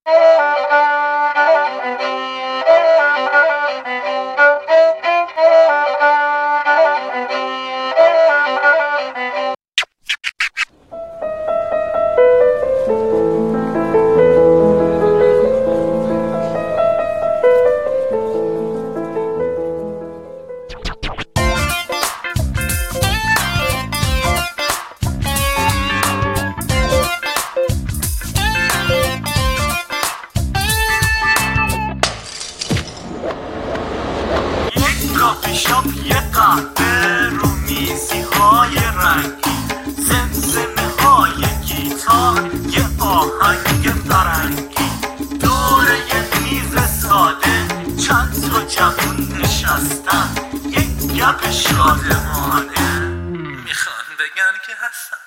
شب یه قهوه رو میزی های رنگی، زمزمه های گیتار، یه آهنگ فرنگی، دور یه میز ساده چند تا جوون نشستن، یک گپ شادمانه میخوان بگن که هستن